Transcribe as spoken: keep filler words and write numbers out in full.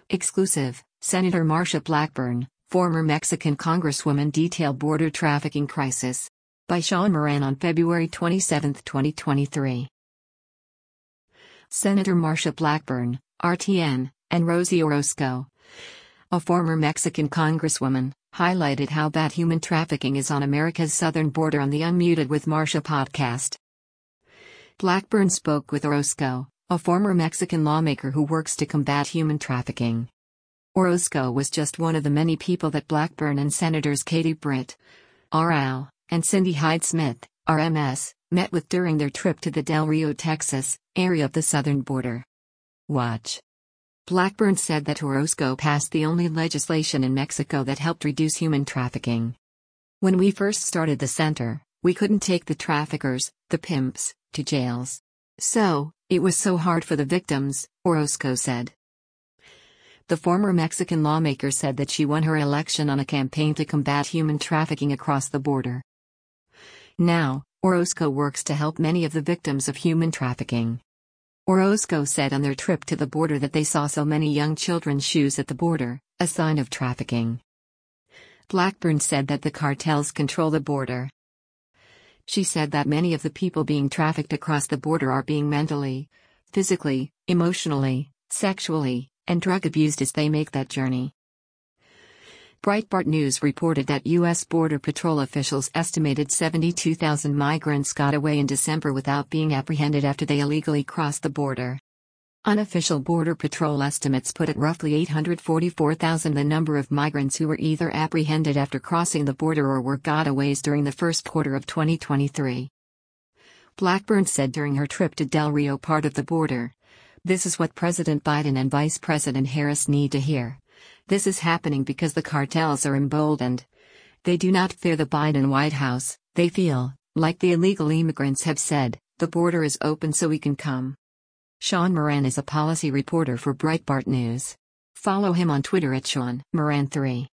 Exclusive, Senator Marsha Blackburn, former Mexican Congresswoman detail border trafficking crisis. By Sean Moran on February twenty-seventh, twenty twenty-three. Senator Marsha Blackburn, R T N, and Rosie Orozco, a former Mexican Congresswoman, highlighted how bad human trafficking is on America's southern border on the Unmuted with Marsha podcast. Blackburn spoke with Orozco, a former Mexican lawmaker who works to combat human trafficking. Orozco was just one of the many people that Blackburn and Senators Katie Britt, R L, and Cindy Hyde-Smith, R M S, met with during their trip to the Del Rio, Texas, area of the southern border. Watch. Blackburn said that Orozco passed the only legislation in Mexico that helped reduce human trafficking. When we first started the center, we couldn't take the traffickers, the pimps, to jails. So, it was so hard for the victims, Orozco said. The former Mexican lawmaker said that she won her election on a campaign to combat human trafficking across the border. Now, Orozco works to help many of the victims of human trafficking. Orozco said on their trip to the border that they saw so many young children's shoes at the border, a sign of trafficking. Blackburn said that the cartels control the border. She said that many of the people being trafficked across the border are being mentally, physically, emotionally, sexually, and drug abused as they make that journey. Breitbart News reported that U S Border Patrol officials estimated seventy-two thousand migrants got away in December without being apprehended after they illegally crossed the border. Unofficial Border Patrol estimates put at roughly eight hundred forty-four thousand the number of migrants who were either apprehended after crossing the border or were gotaways during the first quarter of twenty twenty-three. Blackburn said during her trip to Del Rio, part of the border, "This is what President Biden and Vice President Harris need to hear. This is happening because the cartels are emboldened. They do not fear the Biden White House. They feel, like the illegal immigrants have said, the border is open so we can come." Sean Moran is a policy reporter for Breitbart News. Follow him on Twitter at Sean Moran three.